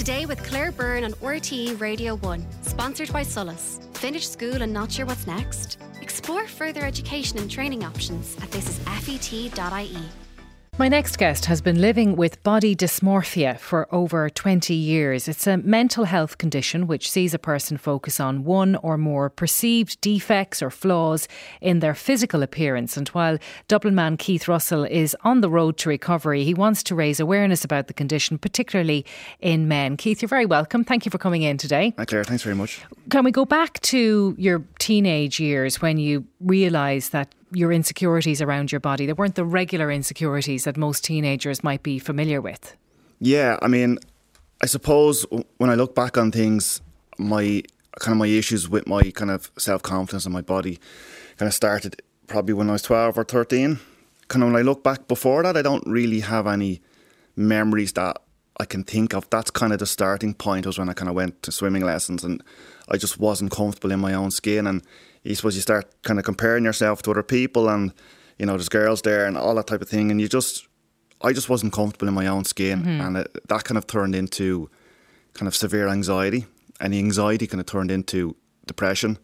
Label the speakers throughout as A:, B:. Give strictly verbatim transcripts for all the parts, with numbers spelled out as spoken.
A: Today with Claire Byrne on R T E Radio one, sponsored by Solus. Finished school and not sure what's next? Explore further education and training options at this is fet dot I E.
B: My next guest has been living with body dysmorphia for over twenty years. It's a mental health condition which sees a person focus on one or more perceived defects or flaws in their physical appearance. And while Dublin man Keith Russell is on the road to recovery, he wants to raise awareness about the condition, particularly in men. Keith, you're very welcome. Thank you for coming in today.
C: Hi Claire, thanks very much.
B: Can we go back to your teenage years when you realised that your insecurities around your body, they weren't the regular insecurities that most teenagers might be familiar with?
C: Yeah, I mean, I suppose when I look back on things, my kind of my issues with my kind of self-confidence and my body kind of started probably when I was twelve or thirteen. Kind of when I look back before that, I don't really have any memories that I can think of. That's kind of the starting point, was when I kind of went to swimming lessons and I just wasn't comfortable in my own skin. And you suppose you start kind of comparing yourself to other people, and you know there's girls there and all that type of thing, and you just I just wasn't comfortable in my own skin. Mm-hmm. And it, that kind of turned into kind of severe anxiety, and the anxiety kind of turned into depression,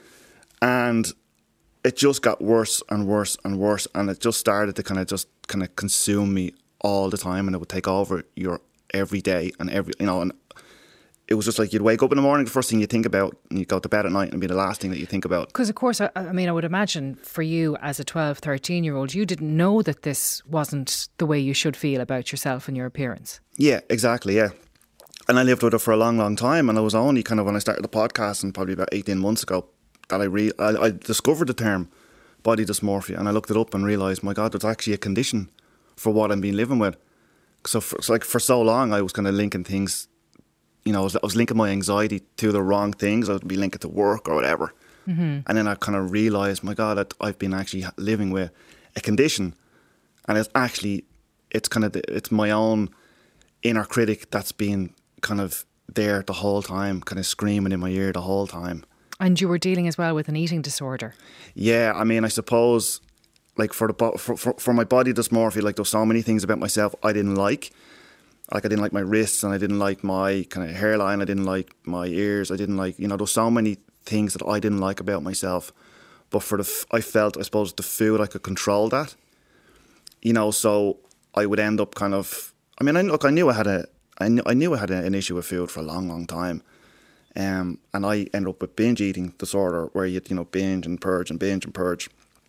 C: and it just got worse and worse and worse, and it just started to kind of just kind of consume me all the time, and it would take over your every day and every you know and it was just like you'd wake up in the morning, the first thing you think about, and you go to bed at night and it'd be the last thing that you think about.
B: Because of course, I, I mean, I would imagine for you as a twelve, thirteen year old, you didn't know that this wasn't the way you should feel about yourself and your appearance.
C: Yeah, exactly, yeah. And I lived with it for a long, long time, and it was only kind of when I started the podcast, and probably about eighteen months ago, that I, re- I, I discovered the term body dysmorphia, and I looked it up and realised, my God, there's actually a condition for what I'm been living with. So for, so like for so long, I was kind of linking things. You know, I was, I was linking my anxiety to the wrong things. I would be linking to work or whatever. Mm-hmm. And then I kind of realised, my God, that I've been actually living with a condition. And it's actually, it's kind of, the, it's my own inner critic that's been kind of there the whole time, kind of screaming in my ear the whole time.
B: And you were dealing as well with an eating disorder.
C: Yeah, I mean, I suppose, like for the for, for, for my body dysmorphia, like there's so many things about myself I didn't like. Like I didn't like my wrists, and I didn't like my kind of hairline. I didn't like my ears. I didn't like, you know, there's so many things that I didn't like about myself. But for the, f- I felt, I suppose, the food, I could control that. You know, so I would end up kind of, I mean, I, look, I knew I had a, I knew, I knew I had a, an issue with food for a long, long time. Um, and I ended up with binge eating disorder, where you, you know, binge and purge and binge and purge.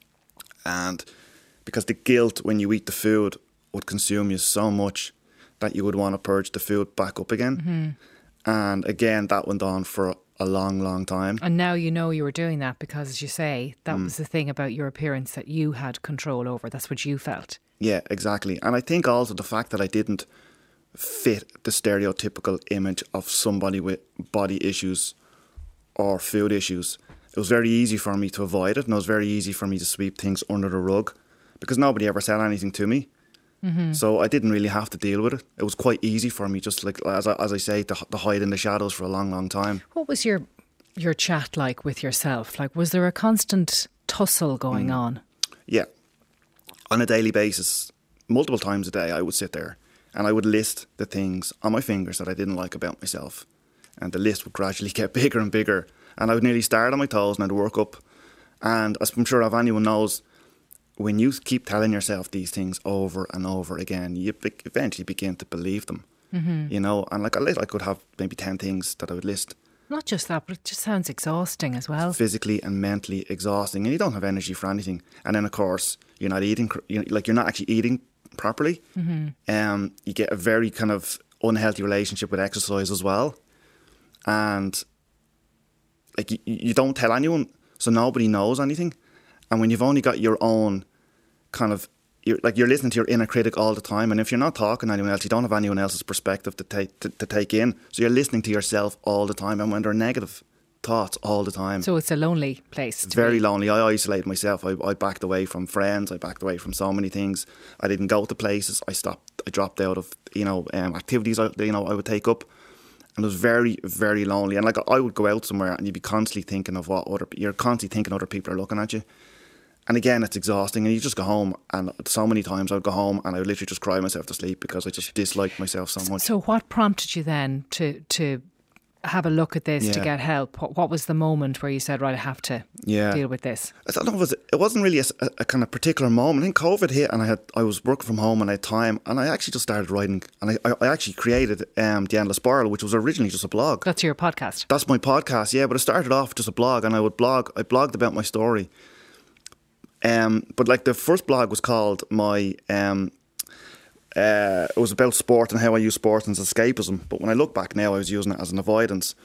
C: And because the guilt when you eat the food would consume you so much that you would want to purge the food back up again. Mm-hmm. And again, that went on for a long, long time.
B: And now you know you were doing that because, as you say, that mm. was the thing about your appearance that you had control over. That's what you felt.
C: Yeah, exactly. And I think also the fact that I didn't fit the stereotypical image of somebody with body issues or food issues, it was very easy for me to avoid it, and it was very easy for me to sweep things under the rug because nobody ever said anything to me. Mm-hmm. So I didn't really have to deal with it. It was quite easy for me, just like as I, as I say, to, to hide in the shadows for a long, long time.
B: What was your your chat like with yourself? Like, was there a constant tussle going mm. on?
C: Yeah, on a daily basis, multiple times a day, I would sit there and I would list the things on my fingers that I didn't like about myself, and the list would gradually get bigger and bigger. And I would nearly start on my toes and I'd work up. And as I'm sure if anyone knows, when you keep telling yourself these things over and over again, you be- eventually begin to believe them, mm-hmm. you know. And like I, I could have maybe ten things that I would list.
B: Not just that, but it just sounds exhausting as well.
C: Physically and mentally exhausting, and you don't have energy for anything. And then of course you're not eating, you like you're not actually eating properly. Mm-hmm. Um, you get a very kind of unhealthy relationship with exercise as well, and like you, you don't tell anyone, so nobody knows anything. And when you've only got your own kind of, you're, like you're listening to your inner critic all the time, and if you're not talking to anyone else, you don't have anyone else's perspective to take to, to take in. So you're listening to yourself all the time, and when there are negative thoughts all the time.
B: So it's a lonely place.
C: It's very be. lonely. I isolated myself. I, I backed away from friends. I backed away from so many things. I didn't go to places. I stopped. I dropped out of you know um, activities. I, you know I would take up. And it was very, very lonely. And like I would go out somewhere and you'd be constantly thinking of what other, you're constantly thinking other people are looking at you. And again, it's exhausting, and you just go home, and so many times I would go home and I would literally just cry myself to sleep because I just disliked myself so much.
B: So what prompted you then to to have a look at this, yeah. to get help? What, what was the moment where you said, right, I have to yeah. deal with this?
C: I don't know, it, was, it wasn't really a, a, a kind of particular moment. I think COVID hit, and I had I was working from home and I had time, and I actually just started writing, and I, I actually created um, The Endless Spiral, which was originally just a blog.
B: That's your podcast?
C: That's my podcast, yeah, but it started off just a blog, and I would blog, I blogged about my story. Um, but like the first blog was called my, um, uh, it was about sport and how I use sport as escapism. But when I look back now, I was using it as an avoidance.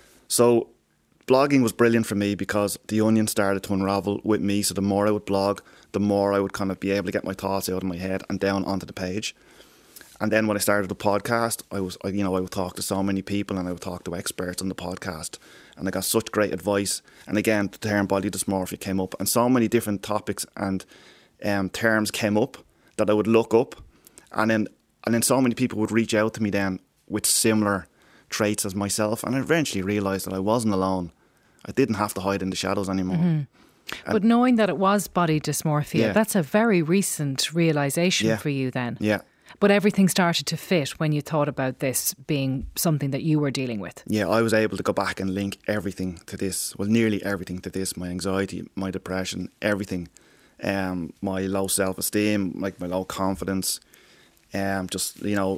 C: So blogging was brilliant for me because the onion started to unravel with me. So the more I would blog, the more I would kind of be able to get my thoughts out of my head and down onto the page. And then when I started the podcast, I was, I, you know, I would talk to so many people, and I would talk to experts on the podcast, and I got such great advice. And again, the term body dysmorphia came up, and so many different topics and um, terms came up that I would look up, and then and then so many people would reach out to me then with similar traits as myself, and I eventually realised that I wasn't alone. I didn't have to hide in the shadows anymore.
B: Mm-hmm. But knowing that it was body dysmorphia, yeah. that's a very recent realisation
C: yeah.
B: for you then.
C: Yeah.
B: But everything started to fit when you thought about this being something that you were dealing with.
C: Yeah, I was able to go back and link everything to this. Well, nearly everything to this. My anxiety, my depression, everything. Um, my low self-esteem, like my low confidence. Um, just, you know,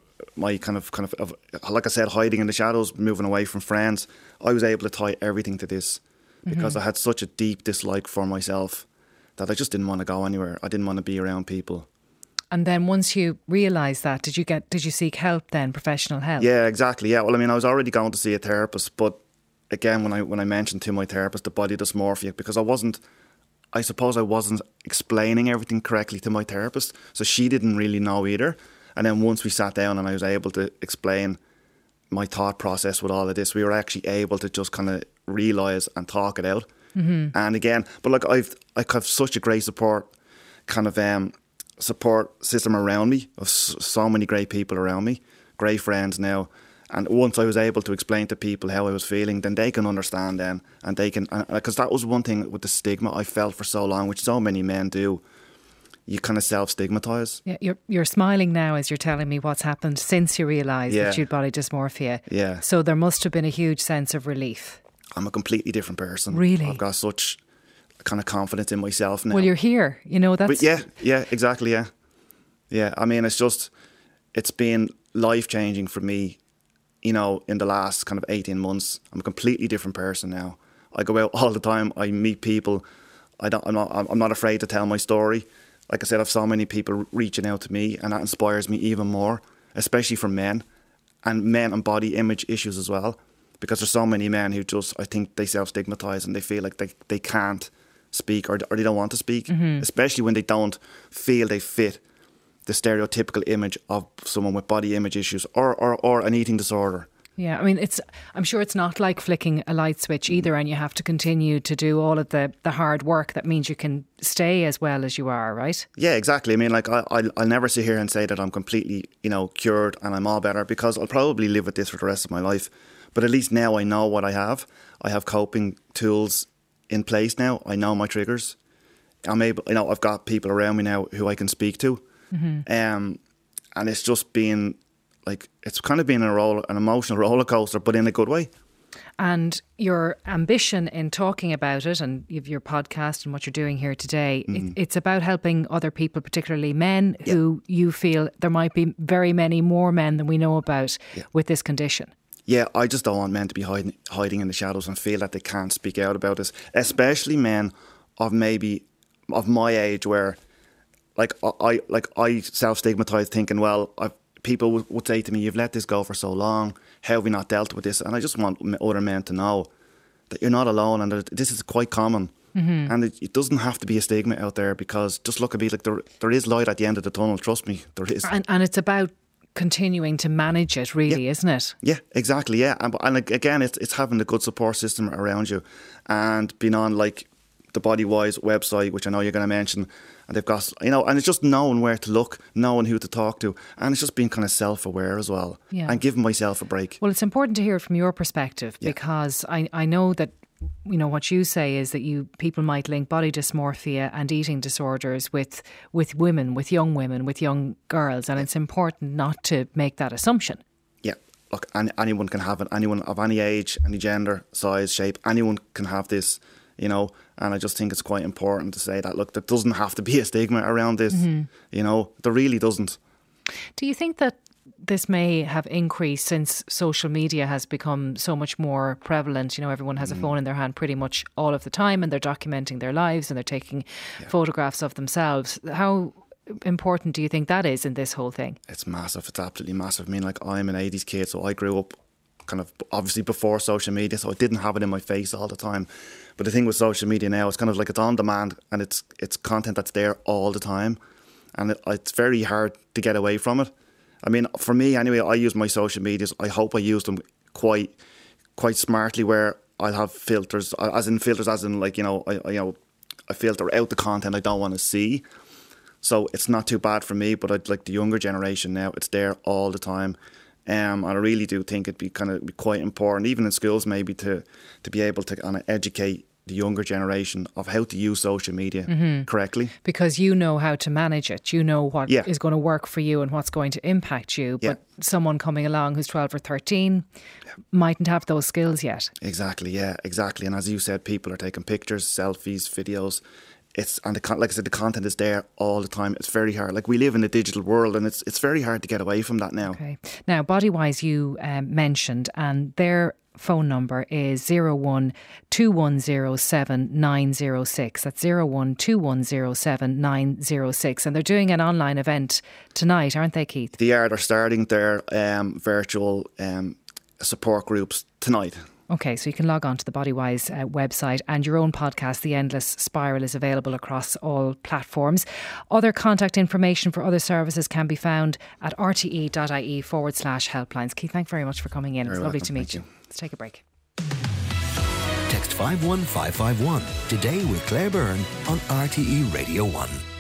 C: my kind of, kind of, like I said, hiding in the shadows, moving away from friends. I was able to tie everything to this because mm-hmm. I had such a deep dislike for myself that I just didn't want to go anywhere. I didn't want to be around people.
B: And then once you realised that, did you get did you seek help then, professional help?
C: Yeah, exactly. Yeah, well, I mean, I was already going to see a therapist, but again, when I when I mentioned to my therapist the body dysmorphia, because I wasn't, I suppose I wasn't explaining everything correctly to my therapist, so she didn't really know either. And then once we sat down and I was able to explain my thought process with all of this, we were actually able to just kind of realise and talk it out. Mm-hmm. And again, but like I've I have such a great support kind of um. support system around me, of so many great people around me, great friends now. And once I was able to explain to people how I was feeling, then they can understand then, and they can, because that was one thing with the stigma I felt for so long, which so many men do. You kind of self-stigmatise.
B: Yeah, you're you're smiling now as you're telling me what's happened since you realised
C: yeah.
B: that you'd body dysmorphia.
C: Yeah.
B: So there must have been a huge sense of relief.
C: I'm a completely different person.
B: Really?
C: I've got such kind of confidence in myself now.
B: Well, you're here, you know, that's...
C: But yeah, yeah, exactly, yeah. Yeah, I mean, it's just, it's been life-changing for me, you know, in the last kind of eighteen months. I'm a completely different person now. I go out all the time, I meet people, I don't, I'm not, I'm not afraid to tell my story. Like I said, I have so many people reaching out to me, and that inspires me even more, especially for men, and men and body image issues as well, because there's so many men who just, I think they self-stigmatise and they feel like they, they can't speak, or, or they don't want to speak, mm-hmm. especially when they don't feel they fit the stereotypical image of someone with body image issues or, or, or an eating disorder.
B: Yeah, I mean, it's. I'm sure it's not like flicking a light switch either, and you have to continue to do all of the, the hard work that means you can stay as well as you are, right?
C: Yeah, exactly. I mean, like, I, I'll, I'll never sit here and say that I'm completely, you know, cured and I'm all better, because I'll probably live with this for the rest of my life. But at least now I know what I have. I have coping tools in place now. I know my triggers. I'm able, you know, I've got people around me now who I can speak to. Mm-hmm. Um, and it's just been like, it's kind of been a roll, an emotional roller coaster, but in a good way.
B: And your ambition in talking about it, and you've your podcast and what you're doing here today, mm-hmm. it, it's about helping other people, particularly men, yeah. who you feel there might be very many more men than we know about yeah. with this condition.
C: Yeah, I just don't want men to be hiding, hiding in the shadows and feel that they can't speak out about this, especially men of maybe of my age, where like I like I self-stigmatise, thinking, well, I've, people w- would say to me, you've let this go for so long, how have we not dealt with this? And I just want other men to know that you're not alone, and that this is quite common. Mm-hmm. And it, it doesn't have to be a stigma out there, because just look at me, like there, there is light at the end of the tunnel, trust me, there is.
B: And, and it's about continuing to manage it, really,
C: yeah.
B: isn't it?
C: Yeah, exactly, yeah. And, and again, it's, it's having a good support system around you, and being on like the Bodywise website, which I know you're going to mention, and they've got, you know, and it's just knowing where to look, knowing who to talk to, and it's just being kind of self-aware as well,
B: yeah.
C: and giving myself a break.
B: Well, it's important to hear it from your perspective, yeah. because I, I know that you know, what you say is that you people might link body dysmorphia and eating disorders with with women, with young women, with young girls, and it's important not to make that assumption.
C: Yeah, look, any, anyone can have it. Anyone of any age, any gender, size, shape, anyone can have this, you know. And I just think it's quite important to say that, look, there doesn't have to be a stigma around this, mm-hmm. you know. There really doesn't.
B: Do you think that this may have increased since social media has become so much more prevalent? You know, everyone has a phone in their hand pretty much all of the time, and they're documenting their lives and they're taking yeah. photographs of themselves. How important do you think that is in this whole thing?
C: It's massive. It's absolutely massive. I mean, like, I'm an eighties kid, so I grew up kind of obviously before social media, so I didn't have it in my face all the time. But the thing with social media now, it's kind of like it's on demand, and it's it's content that's there all the time, and it, it's very hard to get away from it. I mean, for me anyway, I use my social medias. I hope I use them quite, quite smartly. Where I'll have filters, as in filters, as in like you know, I, I you know, I filter out the content I don't want to see. So it's not too bad for me. But I'd like the younger generation now. It's there all the time, um, and I really do think it'd be kind of be quite important, even in schools, maybe to to be able to kind of educate the younger generation of how to use social media mm-hmm. correctly.
B: Because you know how to manage it. You know what yeah. is going to work for you and what's going to impact you.
C: Yeah.
B: But someone coming along who's twelve or thirteen yeah. mightn't have those skills yet.
C: Exactly, yeah, exactly. And as you said, people are taking pictures, selfies, videos. It's and the, like I said, the content is there all the time. It's very hard. Like, we live in a digital world, and it's it's very hard to get away from that now.
B: Okay. Now, Bodywise you um, mentioned, and their phone number is zero one two one zero seven nine zero six. That's zero one two one zero seven nine zero six. And they're doing an online event tonight, aren't they, Keith?
C: They are. They're starting their um, virtual um, support groups tonight.
B: Okay, so you can log on to the Bodywise uh, website, and your own podcast, The Endless Spiral, is available across all platforms. Other contact information for other services can be found at rte.ie forward slash helplines. Keith, thanks very much for coming in.
C: Very
B: it's lovely
C: welcome.
B: to meet
C: Thank
B: you.
C: you.
B: Let's take a break.
D: Text five one five five one today with Claire Byrne on R T E Radio one.